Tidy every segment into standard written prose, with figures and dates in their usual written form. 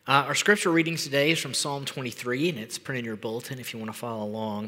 Our scripture reading today is from Psalm 23, and it's printed in your bulletin if you want to follow along.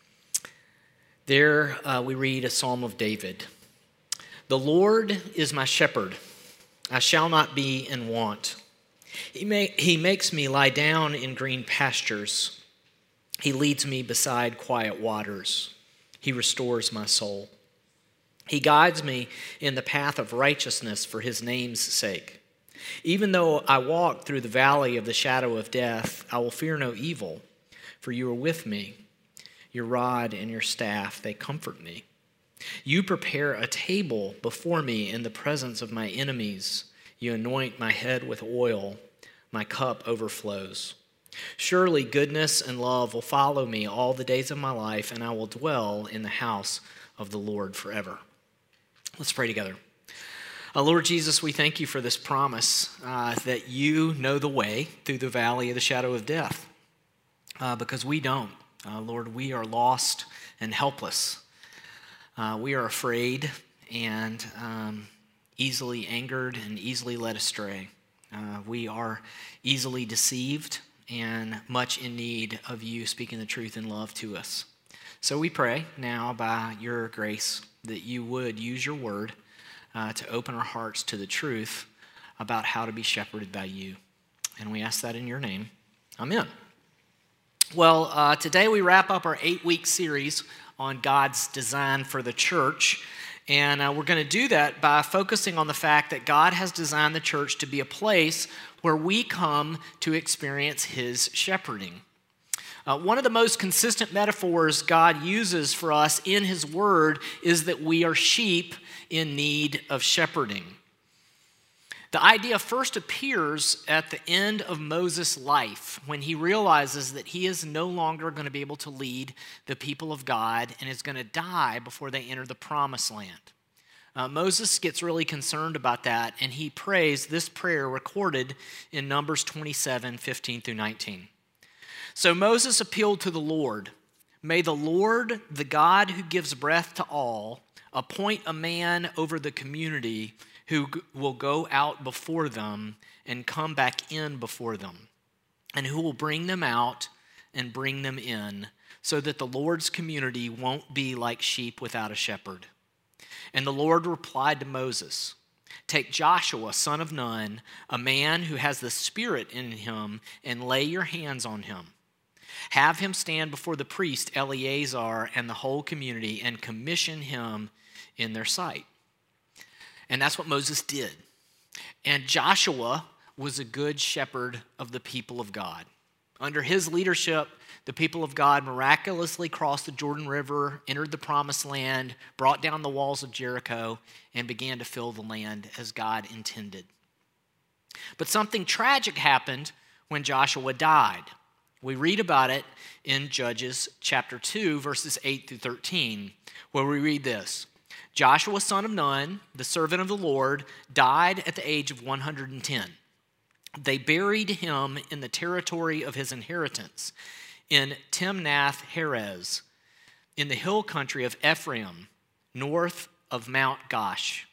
There we read a psalm of David. The Lord is my shepherd. I shall not be in want. He makes me lie down in green pastures. He leads me beside quiet waters. He restores my soul. He guides me in the path of righteousness for his name's sake. Even though I walk through the valley of the shadow of death, I will fear no evil, for you are with me. Your rod and your staff, they comfort me. You prepare a table before me in the presence of my enemies. You anoint my head with oil. My cup overflows. Surely goodness and love will follow me all the days of my life, and I will dwell in the house of the Lord forever. Let's pray together. Lord Jesus, we thank you for this promise that you know the way through the valley of the shadow of death, because we don't. Lord, we are lost and helpless. We are afraid and easily angered and easily led astray. We are easily deceived and much in need of you speaking the truth in love to us. So we pray now by your grace that you would use your word to open our hearts to the truth about how to be shepherded by you. And we ask that in your name. Amen. Well, today we wrap up our 8-week series on God's design for the church. And we're going to do that by focusing on the fact that God has designed the church to be a place where we come to experience his shepherding. One of the most consistent metaphors God uses for us in his word is that we are sheep in need of shepherding. The idea first appears at the end of Moses' life when he realizes that he is no longer going to be able to lead the people of God and is going to die before they enter the promised land. Moses gets really concerned about that, and he prays this prayer recorded in Numbers 27, 15 through 19. So Moses appealed to the Lord, "May the Lord, the God who gives breath to all, appoint a man over the community who will go out before them and come back in before them, and who will bring them out and bring them in, so that the Lord's community won't be like sheep without a shepherd." And the Lord replied to Moses, "Take Joshua, son of Nun, a man who has the Spirit in him, and lay your hands on him. Have him stand before the priest Eleazar and the whole community, and commission him in their sight." And that's what Moses did. And Joshua was a good shepherd of the people of God. Under his leadership, the people of God miraculously crossed the Jordan River, entered the promised land, brought down the walls of Jericho, and began to fill the land as God intended. But something tragic happened when Joshua died. We read about it in Judges chapter 2, verses 8 through 13, where we read this. Joshua, son of Nun, the servant of the Lord, died at the age of 110. They buried him in the territory of his inheritance, in Timnath-Heres, in the hill country of Ephraim, north of Mount Gosh.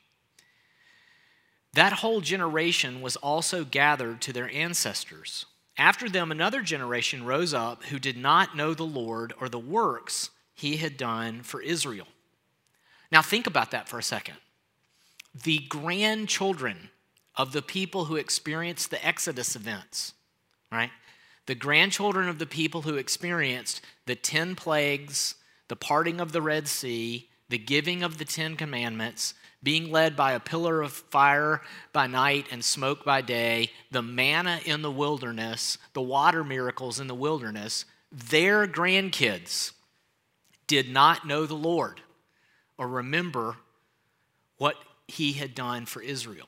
That whole generation was also gathered to their ancestors. After them, another generation rose up who did not know the Lord or the works he had done for Israel. Now think about that for a second. The grandchildren of the people who experienced the Exodus events, right? The grandchildren of the people who experienced the 10 plagues, the parting of the Red Sea, the giving of the 10 commandments, being led by a pillar of fire by night and smoke by day, the manna in the wilderness, the water miracles in the wilderness, their grandkids did not know the Lord or remember what he had done for Israel.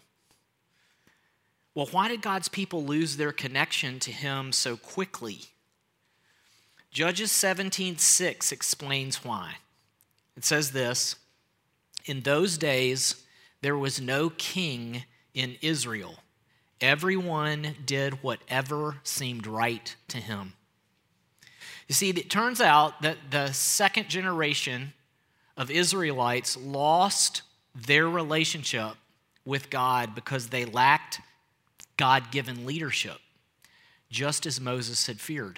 Well, why did God's people lose their connection to him so quickly? Judges 17:6 explains why. It says this, "In those days there was no king in Israel. Everyone did whatever seemed right to him." You see, it turns out that the second generation of Israelites lost their relationship with God because they lacked God-given leadership. just as Moses had feared.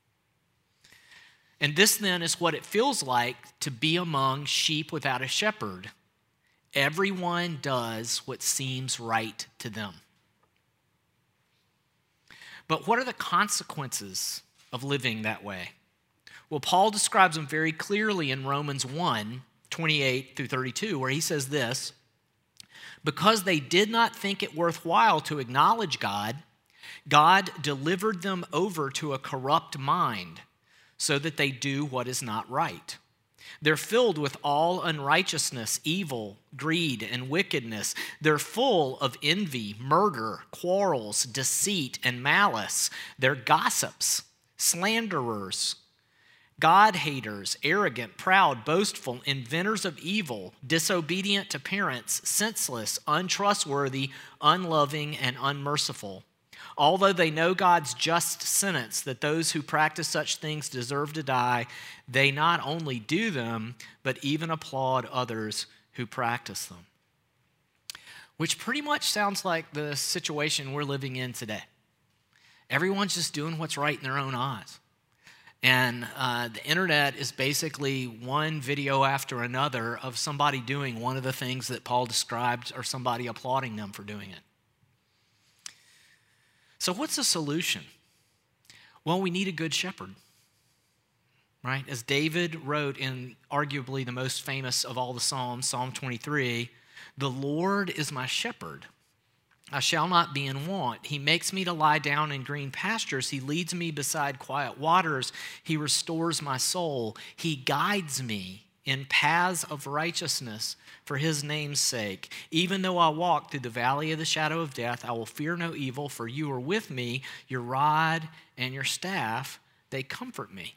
And this then is what it feels like to be among sheep without a shepherd. Everyone does what seems right to them. But what are the consequences of living that way? Well, Paul describes them very clearly in Romans 1:28 through 32, where he says this: because they did not think it worthwhile to acknowledge God, God delivered them over to a corrupt mind so that they do what is not right. They're filled with all unrighteousness, evil, greed, and wickedness. They're full of envy, murder, quarrels, deceit, and malice. They're gossips, slanderers, God-haters, arrogant, proud, boastful, inventors of evil, disobedient to parents, senseless, untrustworthy, unloving, and unmerciful. Although they know God's just sentence that those who practice such things deserve to die, they not only do them, but even applaud others who practice them. Which pretty much sounds like the situation we're living in today. Everyone's just doing what's right in their own eyes. And the internet is basically one video after another of somebody doing one of the things that Paul described, or somebody applauding them for doing it. So what's the solution? Well, we need a good shepherd, right? As David wrote in arguably the most famous of all the Psalms, Psalm 23, "The Lord is my shepherd. I shall not be in want. He makes me to lie down in green pastures. He leads me beside quiet waters. He restores my soul. He guides me in paths of righteousness for his name's sake. Even though I walk through the valley of the shadow of death, I will fear no evil, for you are with me. Your rod and your staff, they comfort me."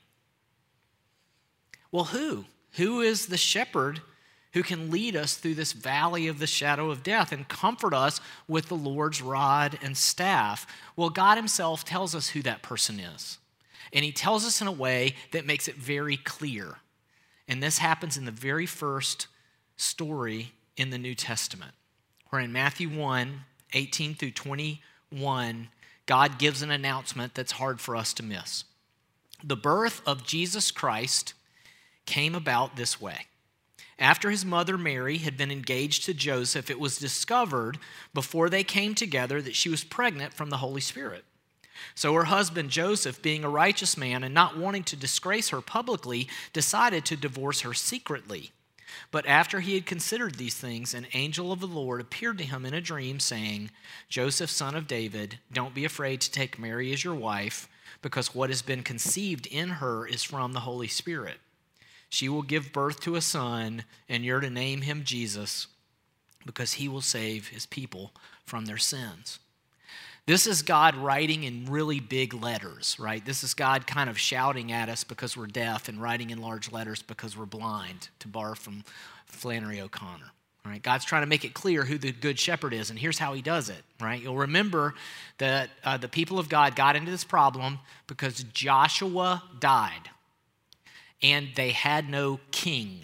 Well, who? Who is the shepherd who can lead us through this valley of the shadow of death and comfort us with the Lord's rod and staff? Well, God himself tells us who that person is. And he tells us in a way that makes it very clear. And this happens in the very first story in the New Testament, where in Matthew 1:18 through 21, God gives an announcement that's hard for us to miss. The birth of Jesus Christ came about this way. After his mother Mary had been engaged to Joseph, it was discovered before they came together that she was pregnant from the Holy Spirit. So her husband Joseph, being a righteous man and not wanting to disgrace her publicly, decided to divorce her secretly. But after he had considered these things, an angel of the Lord appeared to him in a dream, saying, "Joseph, son of David, don't be afraid to take Mary as your wife, because what has been conceived in her is from the Holy Spirit. She will give birth to a son, and you're to name him Jesus, because he will save his people from their sins." This is God writing in really big letters, right? This is God kind of shouting at us because we're deaf and writing in large letters because we're blind, to borrow from Flannery O'Connor. All right? God's trying to make it clear who the good shepherd is, and here's how he does it, right? You'll remember that the people of God got into this problem because Joshua died, and they had no king.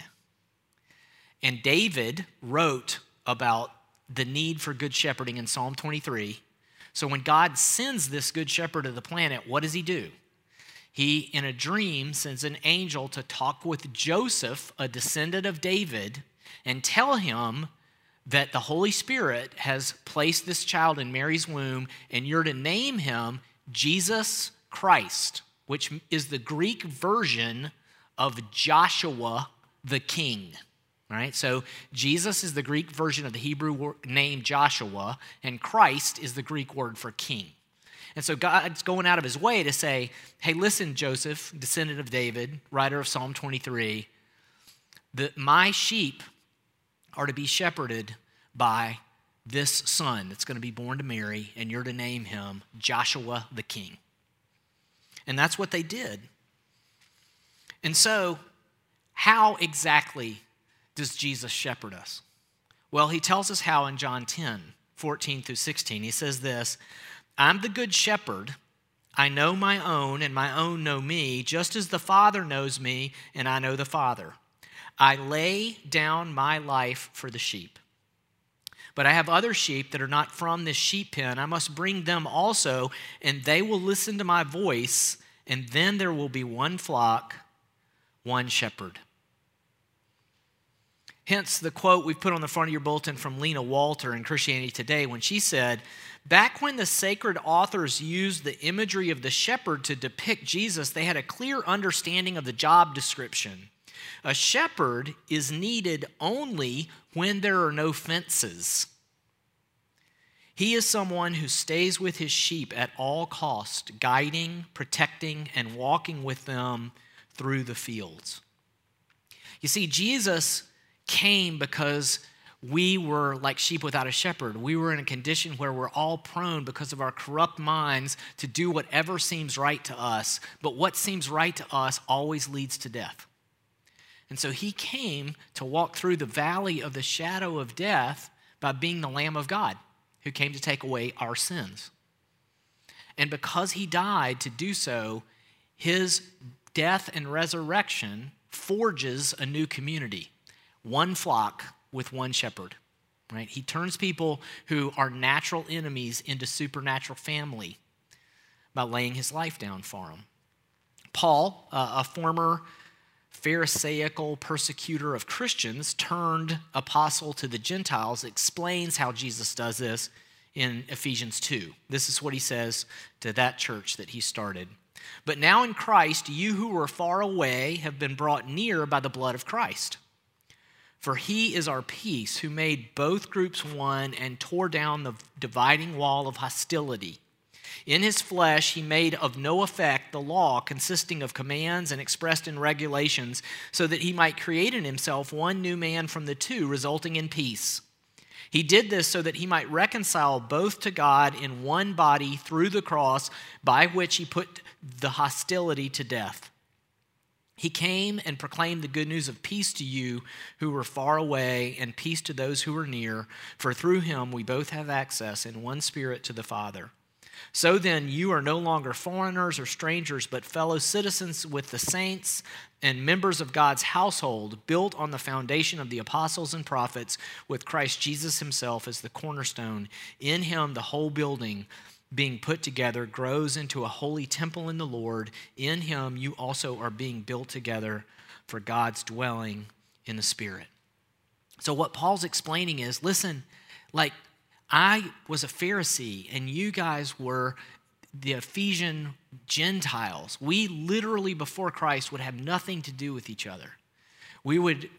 And David wrote about the need for good shepherding in Psalm 23. So when God sends this good shepherd to the planet, what does he do? He, in a dream, sends an angel to talk with Joseph, a descendant of David, and tell him that the Holy Spirit has placed this child in Mary's womb, and you're to name him Jesus Christ, which is the Greek version of Joshua the king. Right? So Jesus is the Greek version of the Hebrew name Joshua, and Christ is the Greek word for king. And so God's going out of his way to say, hey, listen, Joseph, descendant of David, writer of Psalm 23, my sheep are to be shepherded by this son that's going to be born to Mary, and you're to name him Joshua the king. And that's what they did. And so how exactly does Jesus shepherd us? Well, he tells us how in John 10:14 through 16. He says this, "I'm the good shepherd. I know my own, and my own know me, just as the Father knows me, and I know the Father. I lay down my life for the sheep. But I have other sheep that are not from this sheep pen. I must bring them also, and they will listen to my voice, and then there will be one flock, one shepherd." Hence the quote we've put on the front of your bulletin from Lena Walter in Christianity Today when she said, "Back when the sacred authors used the imagery of the shepherd to depict Jesus, they had a clear understanding of the job description. A shepherd is needed only when there are no fences. He is someone who stays with his sheep at all cost, guiding, protecting, and walking with them through the fields." You see, Jesus came because we were like sheep without a shepherd. We were in a condition where we're all prone because of our corrupt minds to do whatever seems right to us. But what seems right to us always leads to death. And so he came to walk through the valley of the shadow of death by being the Lamb of God who came to take away our sins. And because he died to do so, his death and resurrection forges a new community. One flock with one shepherd, right? He turns people who are natural enemies into supernatural family by laying his life down for them. Paul, a former Pharisaical persecutor of Christians turned apostle to the Gentiles, explains how Jesus does this in Ephesians 2. This is what he says to that church that he started. "But now in Christ, you who were far away have been brought near by the blood of Christ. For he is our peace, who made both groups one and tore down the dividing wall of hostility. In his flesh, he made of no effect the law consisting of commands and expressed in regulations, so that he might create in himself one new man from the two, resulting in peace. He did this so that he might reconcile both to God in one body through the cross, by which he put the hostility to death. He came and proclaimed the good news of peace to you who were far away, and peace to those who were near, for through him we both have access in one Spirit to the Father. So then, you are no longer foreigners or strangers, but fellow citizens with the saints and members of God's household, built on the foundation of the apostles and prophets, with Christ Jesus himself as the cornerstone. In him, the whole building, being put together, grows into a holy temple in the Lord. In him, you also are being built together for God's dwelling in the Spirit." So what Paul's explaining is, listen, like, I was a Pharisee and you guys were the Ephesian Gentiles. We literally, before Christ, would have nothing to do with each other. We would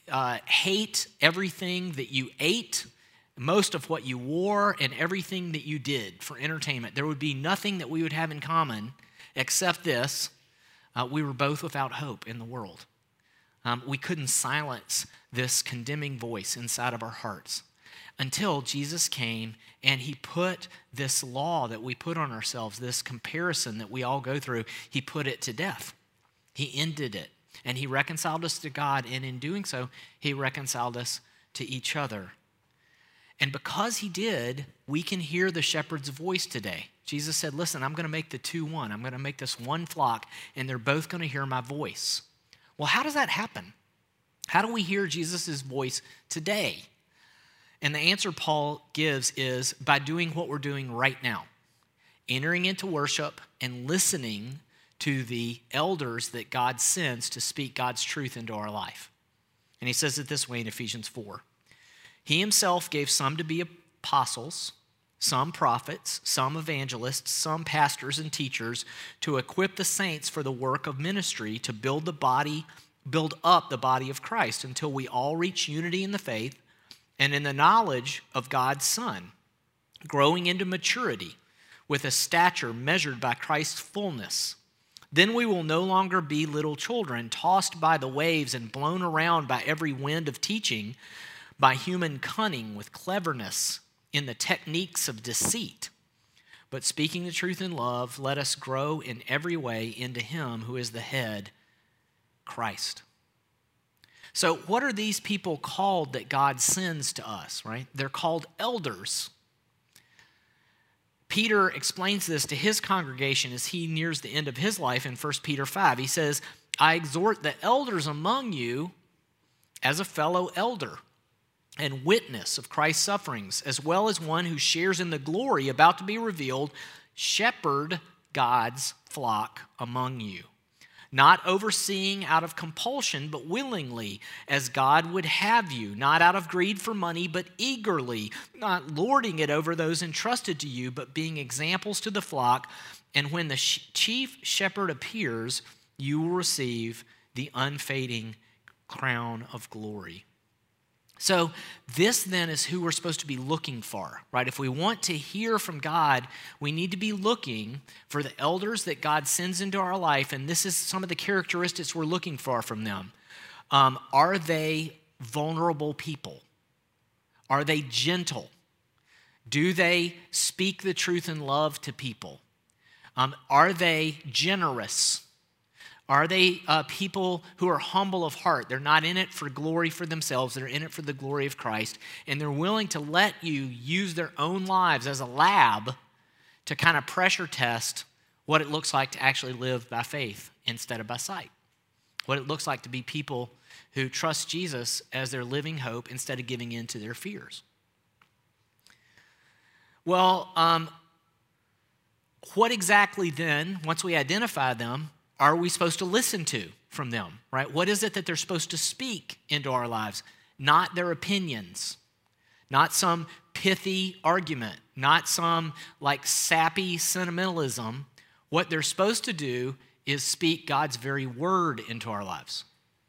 hate everything that you ate, most of what you wore, and everything that you did for entertainment. There would be nothing that we would have in common except this: we were both without hope in the world. We couldn't silence this condemning voice inside of our hearts until Jesus came and he put this law that we put on ourselves, this comparison that we all go through, he put it to death. He ended it, and he reconciled us to God, and in doing so, he reconciled us to each other. And because he did, we can hear the shepherd's voice today. Jesus said, listen, I'm going to make the two one. I'm going to make this one flock, and they're both going to hear my voice. Well, how does that happen? How do we hear Jesus' voice today? And the answer Paul gives is by doing what we're doing right now, entering into worship and listening to the elders that God sends to speak God's truth into our life. And he says it this way in Ephesians 4. He himself gave some to be apostles, some prophets, some evangelists, some pastors and teachers, to equip the saints for the work of ministry, to build up the body of Christ until we all reach unity in the faith and in the knowledge of God's Son, growing into maturity with a stature measured by Christ's fullness. Then we will no longer be little children, tossed by the waves and blown around by every wind of teaching, by human cunning with cleverness in the techniques of deceit. But speaking the truth in love, let us grow in every way into him who is the head, Christ. So what are these people called that God sends to us, right? They're called elders. Peter explains this to his congregation as he nears the end of his life in 1 Peter 5. He says, I exhort the elders among you as a fellow elder and witness of Christ's sufferings, as well as one who shares in the glory about to be revealed, shepherd God's flock among you, not overseeing out of compulsion, but willingly, as God would have you, not out of greed for money, but eagerly, not lording it over those entrusted to you, but being examples to the flock. And when the chief shepherd appears, you will receive the unfading crown of glory. So this then is who we're supposed to be looking for, right? If we want to hear from God, we need to be looking for the elders that God sends into our life, and this is some of the characteristics we're looking for from them. Are they vulnerable people? Are they gentle? Do they speak the truth in love to people? Are they generous? Are they people who are humble of heart? They're not in it for glory for themselves. They're in it for the glory of Christ. And they're willing to let you use their own lives as a lab to kind of pressure test what it looks like to actually live by faith instead of by sight. What it looks like to be people who trust Jesus as their living hope instead of giving in to their fears. Well, what exactly then, once we identify them, are we supposed to listen to from them, right? What is it that they're supposed to speak into our lives? Not their opinions, not some pithy argument, not some like sappy sentimentalism. What they're supposed to do is speak God's very word into our lives.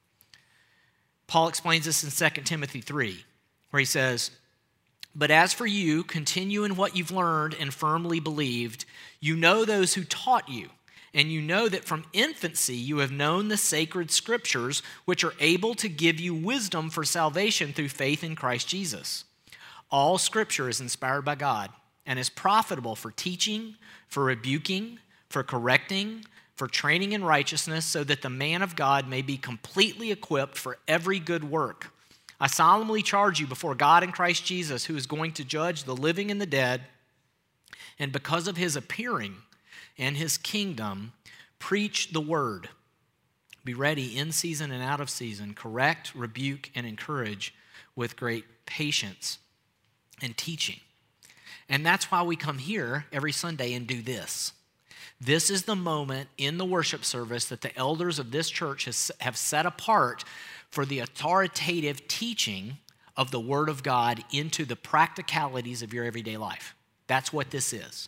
Paul explains this in 2 Timothy 3, where he says, "But as for you, continue in what you've learned and firmly believed. You know those who taught you, and you know that from infancy you have known the sacred scriptures, which are able to give you wisdom for salvation through faith in Christ Jesus. All scripture is inspired by God and is profitable for teaching, for rebuking, for correcting, for training in righteousness, so that the man of God may be completely equipped for every good work. I solemnly charge you before God and Christ Jesus, who is going to judge the living and the dead, and because of his appearing and his kingdom, preach the word. Be ready in season and out of season, correct, rebuke, and encourage with great patience and teaching." And that's why we come here every Sunday and do this. This is the moment in the worship service that the elders of this church have set apart for the authoritative teaching of the Word of God into the practicalities of your everyday life. That's what this is.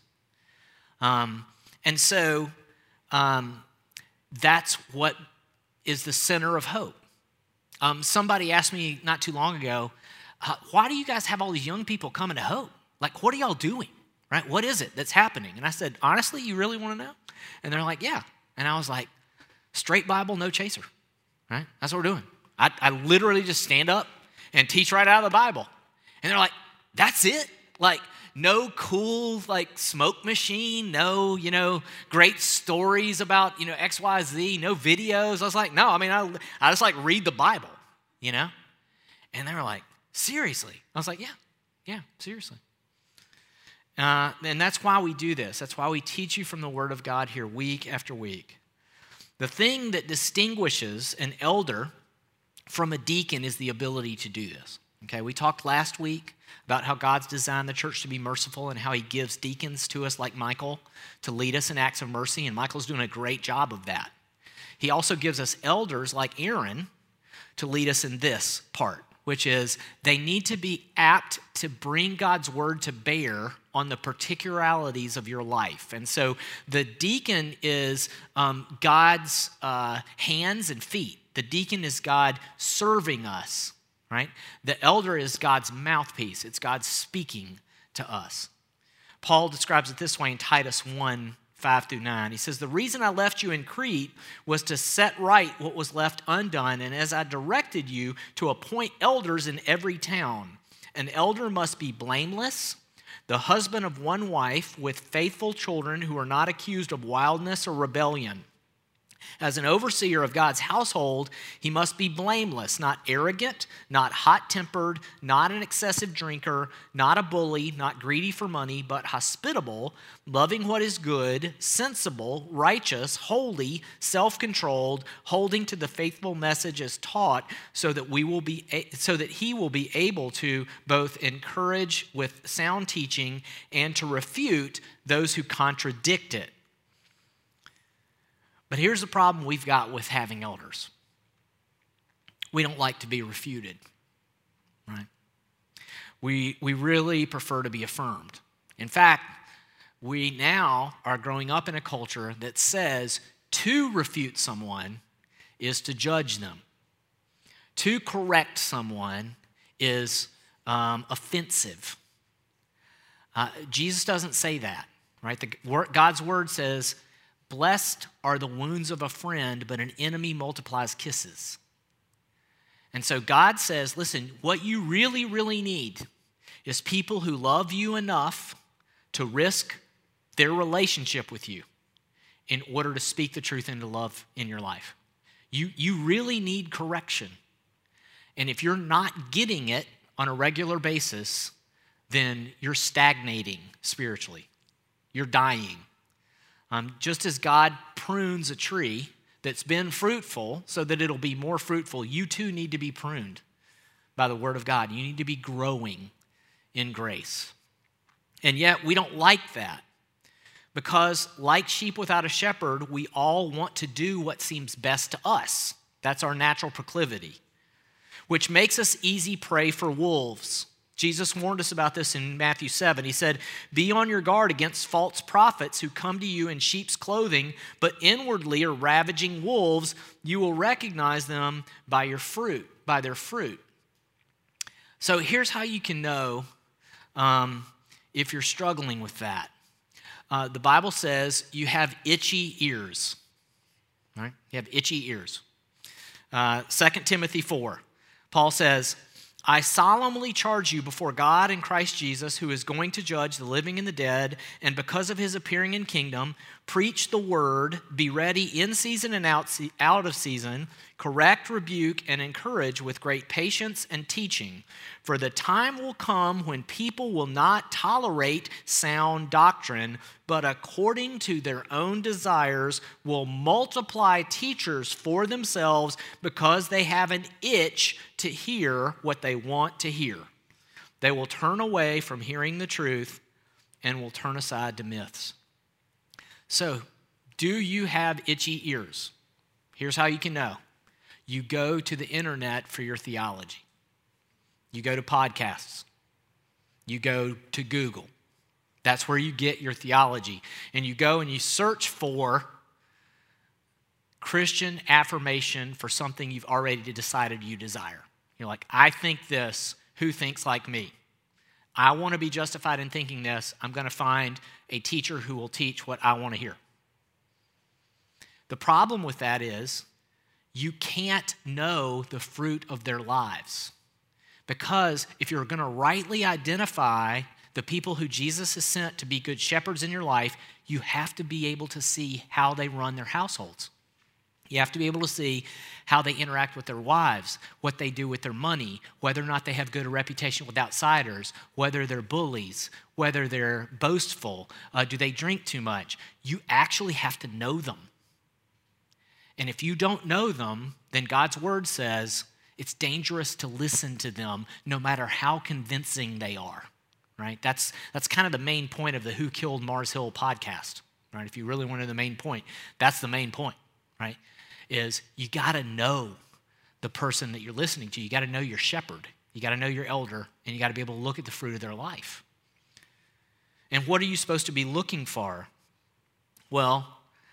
And so that's what is the center of hope. Somebody asked me not too long ago, why do you guys have all these young people coming to Hope? Like, what are y'all doing, right? What is it that's happening? And I said, honestly, you really want to know? And they're like, yeah. And I was like, straight Bible, no chaser, right? That's what we're doing. I literally just stand up and teach right out of the Bible. And they're like, that's it? Like, no cool, like, smoke machine, no, great stories about, X, Y, Z, no videos. I was like, no, I just, like, read the Bible, And they were like, seriously? I was like, yeah, seriously. And that's why we do this. That's why we teach you from the Word of God here week after week. The thing that distinguishes an elder from a deacon is the ability to do this. Okay, we talked last week about how God's designed the church to be merciful and how he gives deacons to us like Michael to lead us in acts of mercy, and Michael's doing a great job of that. He also gives us elders like Aaron to lead us in this part, which is they need to be apt to bring God's word to bear on the particularities of your life. And so the deacon is God's hands and feet. The deacon is God serving us, right? The elder is God's mouthpiece. It's God speaking to us. Paul describes it this way in Titus 1:5-9. He says, "The reason I left you in Crete was to set right what was left undone, and as I directed you to appoint elders in every town. An elder must be blameless, the husband of one wife with faithful children who are not accused of wildness or rebellion. As an overseer of God's household, he must be blameless, not arrogant, not hot-tempered, not an excessive drinker, not a bully, not greedy for money, but hospitable, loving what is good, sensible, righteous, holy, self-controlled, holding to the faithful message as taught, so that he will be able to both encourage with sound teaching and to refute those who contradict it. But here's the problem we've got with having elders. We don't like to be refuted, right? We really prefer to be affirmed. In fact, we now are growing up in a culture that says to refute someone is to judge them. To correct someone is offensive. Jesus doesn't say that, right? God's word says, blessed are the wounds of a friend, but an enemy multiplies kisses. And so God says, listen, what you really, really need is people who love you enough to risk their relationship with you in order to speak the truth into love in your life. You really need correction. And if you're not getting it on a regular basis, then you're stagnating spiritually. You're dying. Just as God prunes a tree that's been fruitful so that it'll be more fruitful, you too need to be pruned by the word of God. You need to be growing in grace. And yet we don't like that because like sheep without a shepherd, we all want to do what seems best to us. That's our natural proclivity, which makes us easy prey for wolves. Jesus warned us about this in Matthew 7. He said, be on your guard against false prophets who come to you in sheep's clothing, but inwardly are ravaging wolves. You will recognize them by their fruit. So here's how you can know if you're struggling with that. The Bible says you have itchy ears. Right? You have itchy ears. 2 Timothy 4, Paul says, I solemnly charge you before God and Christ Jesus, who is going to judge the living and the dead, and because of his appearing in kingdom, preach the word, be ready in season and out of season, correct, rebuke, and encourage with great patience and teaching. For the time will come when people will not tolerate sound doctrine, but according to their own desires will multiply teachers for themselves because they have an itch to hear what they want to hear. They will turn away from hearing the truth and will turn aside to myths. So, do you have itchy ears? Here's how you can know. You go to the internet for your theology. You go to podcasts. You go to Google. That's where you get your theology. And you go and you search for Christian affirmation for something you've already decided you desire. You're like, I think this. Who thinks like me? I want to be justified in thinking this. I'm going to find a teacher who will teach what I want to hear. The problem with that is you can't know the fruit of their lives. Because if you're going to rightly identify the people who Jesus has sent to be good shepherds in your life, you have to be able to see how they run their households. You have to be able to see how they interact with their wives, what they do with their money, whether or not they have good reputation with outsiders, whether they're bullies, whether they're boastful, do they drink too much. You actually have to know them. And if you don't know them, then God's word says it's dangerous to listen to them no matter how convincing they are, right? That's kind of the main point of the Who Killed Mars Hill podcast, right? If you really want to know the main point, that's the main point, right? Is you got to know the person that you're listening to. You got to know your shepherd. You got to know your elder, and you got to be able to look at the fruit of their life. And what are you supposed to be looking for? Well,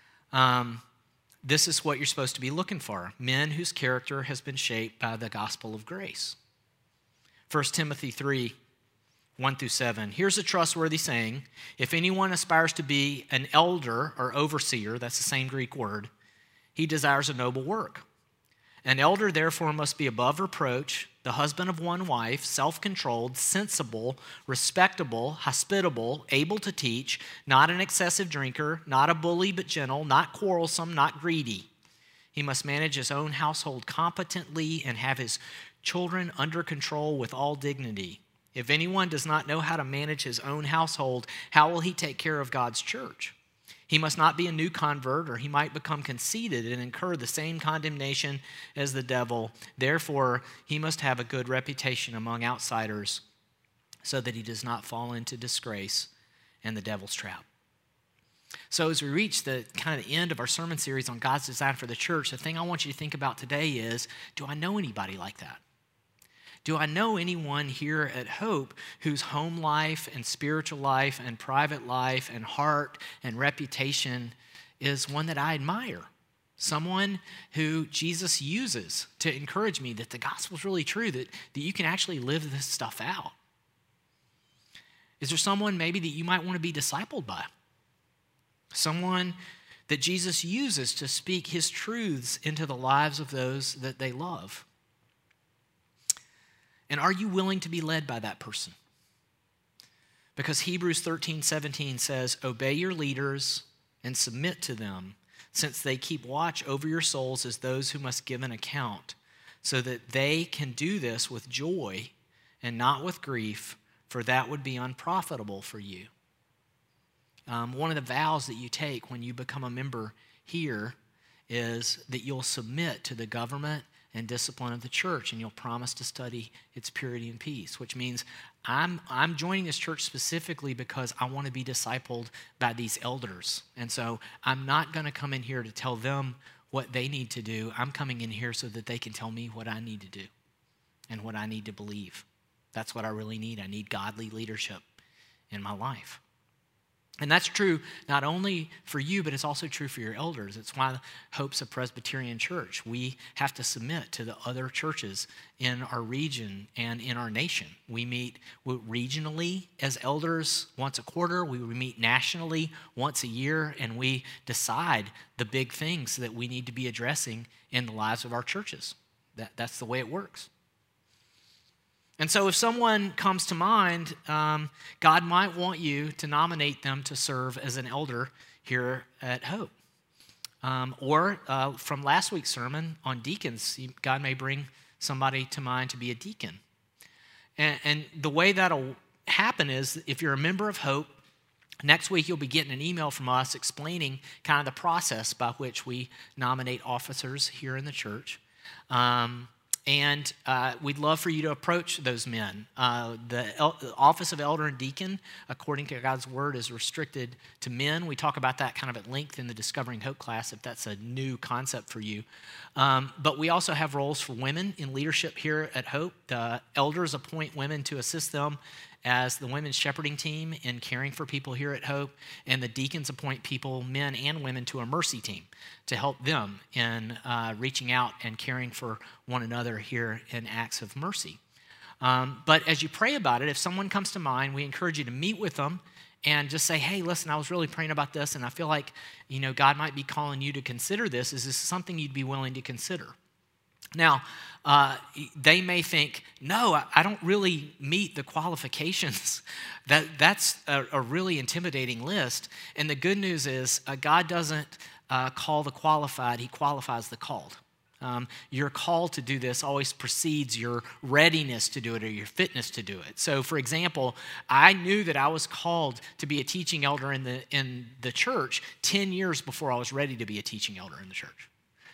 this is what you're supposed to be looking for. Men whose character has been shaped by the gospel of grace. 1 Timothy 3, 1-7. Here's a trustworthy saying. If anyone aspires to be an elder or overseer, that's the same Greek word, he desires a noble work. An elder, therefore, must be above reproach, the husband of one wife, self-controlled, sensible, respectable, hospitable, able to teach, not an excessive drinker, not a bully but gentle, not quarrelsome, not greedy. He must manage his own household competently and have his children under control with all dignity. If anyone does not know how to manage his own household, how will he take care of God's church? He must not be a new convert, or he might become conceited and incur the same condemnation as the devil. Therefore, he must have a good reputation among outsiders so that he does not fall into disgrace and the devil's trap. So as we reach the kind of end of our sermon series on God's design for the church, the thing I want you to think about today is, do I know anybody like that? Do I know anyone here at Hope whose home life and spiritual life and private life and heart and reputation is one that I admire? Someone who Jesus uses to encourage me that the gospel's really true, that you can actually live this stuff out. Is there someone maybe that you might want to be discipled by? Someone that Jesus uses to speak his truths into the lives of those that they love? And are you willing to be led by that person? Because Hebrews 13:17 says, obey your leaders and submit to them, since they keep watch over your souls as those who must give an account, so that they can do this with joy and not with grief, for that would be unprofitable for you. One of the vows that you take when you become a member here is that you'll submit to the government and discipline of the church, and you'll promise to study its purity and peace, which means I'm joining this church specifically because I want to be discipled by these elders. And so I'm not going to come in here to tell them what they need to do. I'm coming in here so that they can tell me what I need to do and what I need to believe. That's what I really need. I need godly leadership in my life. And that's true not only for you, but it's also true for your elders. It's why Hope's a Presbyterian church. We have to submit to the other churches in our region and in our nation. We meet regionally as elders once a quarter. We meet nationally once a year, and we decide the big things that we need to be addressing in the lives of our churches. That's the way it works. And so if someone comes to mind, God might want you to nominate them to serve as an elder here at Hope. Or from last week's sermon on deacons, God may bring somebody to mind to be a deacon. And the way that'll happen is if you're a member of Hope, next week you'll be getting an email from us explaining kind of the process by which we nominate officers here in the church. And we'd love for you to approach those men. The office of elder and deacon, according to God's word, is restricted to men. We talk about that kind of at length in the Discovering Hope class, if that's a new concept for you. But we also have roles for women in leadership here at Hope. The elders appoint women to assist them as the women's shepherding team in caring for people here at Hope, and the deacons appoint people, men and women, to a mercy team to help them in reaching out and caring for one another here in acts of mercy. But as you pray about it, if someone comes to mind, we encourage you to meet with them and just say, hey, listen, I was really praying about this, and I feel like, God might be calling you to consider this. Is this something you'd be willing to consider? Now, they may think, no, I don't really meet the qualifications. That's a really intimidating list. And the good news is God doesn't call the qualified, he qualifies the called. Your call to do this always precedes your readiness to do it or your fitness to do it. So, for example, I knew that I was called to be a teaching elder in the church 10 years before I was ready to be a teaching elder in the church.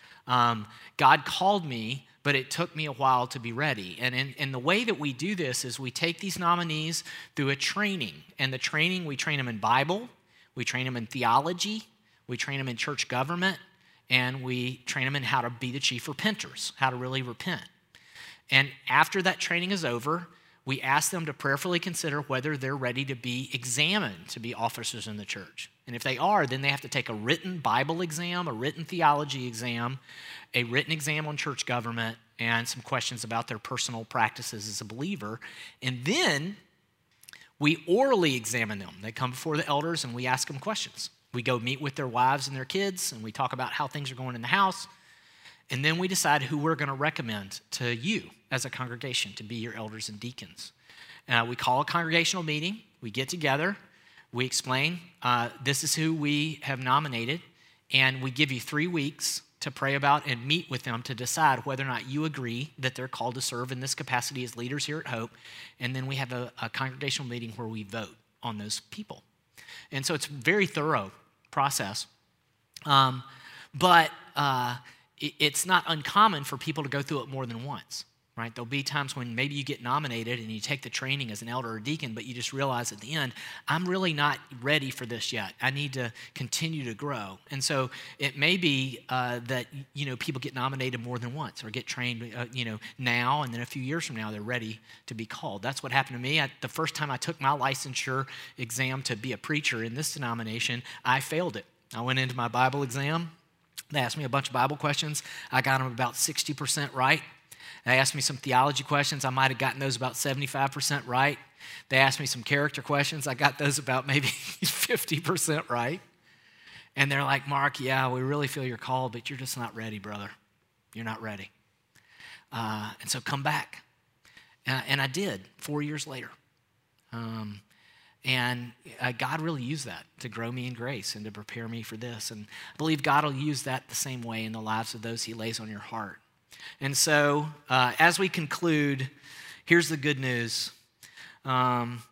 God called me, but it took me a while to be ready. And the way that we do this is we take these nominees through a training. And the training, we train them in Bible, we train them in theology, we train them in church government, and we train them in how to be the chief repenters, how to really repent. And after that training is over, we ask them to prayerfully consider whether they're ready to be examined to be officers in the church. And if they are, then they have to take a written Bible exam, a written theology exam, a written exam on church government, and some questions about their personal practices as a believer. And then we orally examine them. They come before the elders and we ask them questions. We go meet with their wives and their kids, and we talk about how things are going in the house. And then we decide who we're going to recommend to you as a congregation to be your elders and deacons. We call a congregational meeting. We get together. We explain, this is who we have nominated. And we give you 3 weeks to pray about and meet with them to decide whether or not you agree that they're called to serve in this capacity as leaders here at Hope. And then we have a congregational meeting where we vote on those people. And so it's a very thorough process. But it's not uncommon for people to go through it more than once, right? There'll be times when maybe you get nominated and you take the training as an elder or deacon, but you just realize at the end, I'm really not ready for this yet. I need to continue to grow. And so it may be that, people get nominated more than once or get trained, now, and then a few years from now, they're ready to be called. That's what happened to me. The first time I took my licensure exam to be a preacher in this denomination, I failed it. I went into my Bible exam. They asked me a bunch of Bible questions. I got them about 60% right. They asked me some theology questions. I might have gotten those about 75% right. They asked me some character questions. I got those about maybe 50% right. And they're like, Mark, yeah, we really feel you're called, but you're just not ready, brother. You're not ready. And so come back. And I did 4 years later. And God really used that to grow me in grace and to prepare me for this. And I believe God will use that the same way in the lives of those he lays on your heart. And so as we conclude, here's the good news. God's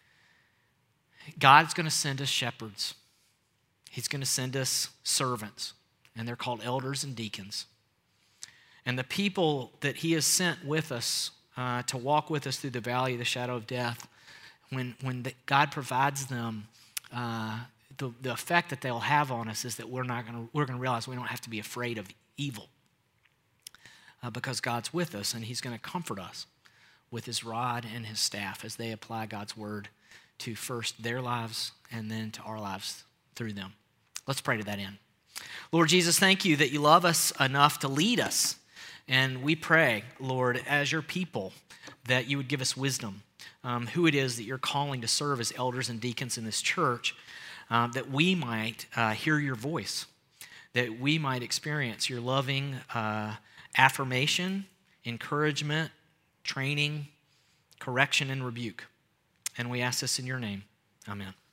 going to send us shepherds. He's going to send us servants, and they're called elders and deacons. And the people that he has sent with us to walk with us through the valley of the shadow of death, when God provides them, the effect that they'll have on us is that we're going to realize we don't have to be afraid of evil because God's with us, and he's going to comfort us with his rod and his staff as they apply God's word to first their lives and then to our lives through them. Let's pray to that end. Lord Jesus, thank you that you love us enough to lead us. And we pray, Lord, as your people, that you would give us wisdom, who it is that you're calling to serve as elders and deacons in this church, that we might hear your voice, that we might experience your loving affirmation, encouragement, training, correction, and rebuke. And we ask this in your name. Amen.